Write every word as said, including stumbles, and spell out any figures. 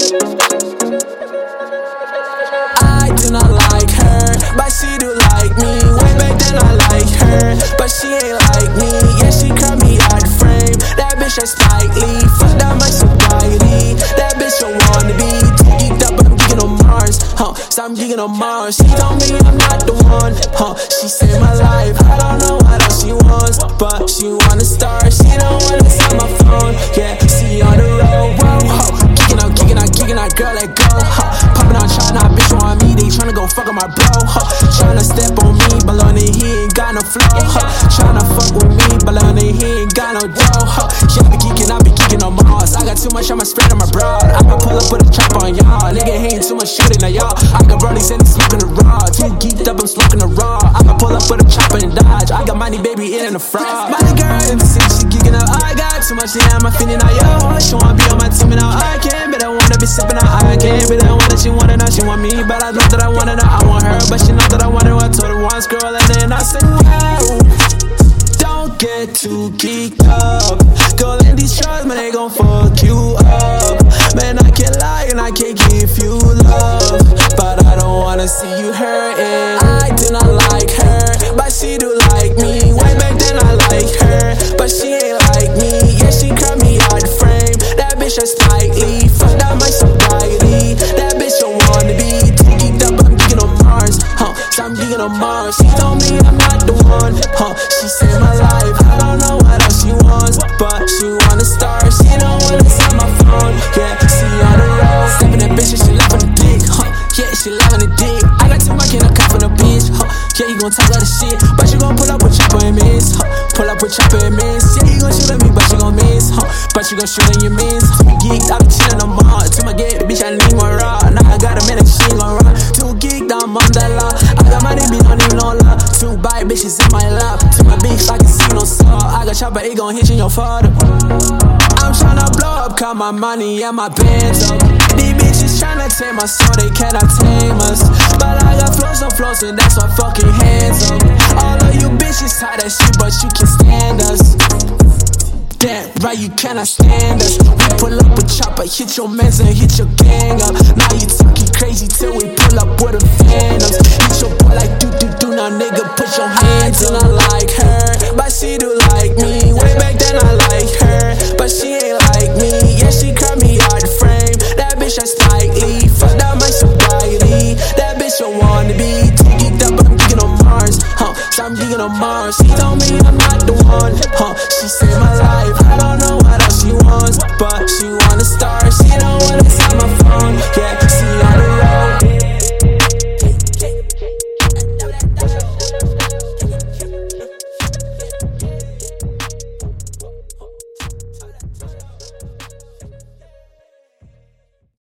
I do not like her, but she do like me. Way back then I like her, but she ain't like me. Yeah, she cut me out the frame. That bitch ain't slightly. Fuck that my sobriety. That bitch don't wanna be too geeked up, but I'm geeking on Mars. Huh? So I'm geeking on Mars. She told me I'm not the one. Huh? She saved my life. I don't know what else she wants, but she wanna start. She don't wanna sell my phone. Yeah, she on the road. Whoa, huh? Kicking out, kicking out, kicking out, girl, let go. Huh? Popping on China, bitch on me. They tryna go fuck on my bro. Huh? Tryna step on me, but on it, he ain't got no flow. Huh? Tryna fuck with me, but on it, he ain't got no dough. Huh? Yeah, I be geeking, I be geeking on Mars. I got too much, I'ma spread on my broad. I'ma pull up with a chop on y'all. Nigga hating too much shooting at y'all. I got brodies and smoking the raw. Too geeked up, I'm smoking the raw. I'ma pull up with a chopper and dodge. I got money, baby, in and the fraud. Money girl in the city, she geeking out. I got too much, yeah, I'm feeling out. Yo, she wanna be on my team and now I can't, but I wanna be sipping out. I can't, but I want it, she want it now, she want me. But I know that I want it now, I want her. But she know that I want her, I told her once, girl, and then I said, wow. Don't get too geeked up. Girl, in these drugs, man, they gon' fuck you up. Man, I can't lie and I can't give you love, but I don't wanna see you hurting. I do not like her, but she do like me. Way back then I like her, but she ain't like me. Yeah, she cut me out the frame. That bitch is slightly. Fuck that my sobriety. That bitch don't wanna be too geeked up, but I'm geeking on Mars. Huh? So I'm geeking on Mars. She told me I'm not the one. Huh? She saved my life. I don't know what else she wants, but she wanna start. She don't wanna sell my phone. Yeah, she on the road. Stepping that bitch and she loving the dick. Huh? Yeah, she loving the dick. I got too much in a cup on the bitch. Huh? Yeah, you gon' talk all the shit, but you gon' pull up with chopper and miss. Huh? Pull up with chopper and miss. Yeah, you gon' shoot at me, but you gon' miss. Huh? But you gon' shoot in your miss. Huh? Geeked, I be chillin' on Mars. To my gate, the bitch I need more raw. Now I got a minute, she ain't gon' run. Too geeked, I'm on that law. I got money, be don't need no love. Two bite bitches in my lap. To my bitch, I can see no saw. I got chopper, it gon' hit you in your father. I'm tryna blow up, count my money and my bands up. These bitches tryna take my soul, they cannot tame us. But I got flows on flows and that's why fucking hands up. All of you bitches tired of shit, but you can stand us. Damn right, you cannot stand us. We pull up with chopper, hit your mans and hit your gang up. Now you talking crazy till we pull up with a phantoms. Hit your boy like do do do, now nigga put your hands up. I do not like her, but she do like me. Way back then I like her, but she ain't like me. Yeah, she cut me out the frame. That bitch ain't slightly. Fuck that my sobriety. That bitch don't wanna be too geeked up, but I'm geeking on Mars. Huh? So I'm geeking on Mars. She told me I'm not the one. Huh? She saved my life.